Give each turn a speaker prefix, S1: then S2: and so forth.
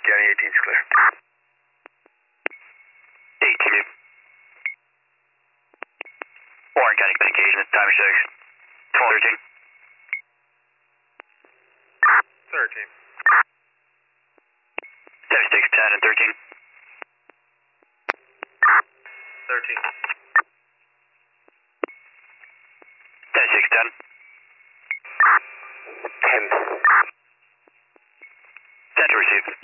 S1: County 18 is clear.
S2: 18. Warren County Communications, time 6. 1213.
S1: 13.
S2: 7610 and 13.
S1: 13.
S2: 7610.
S1: 10.
S2: 10 to receive.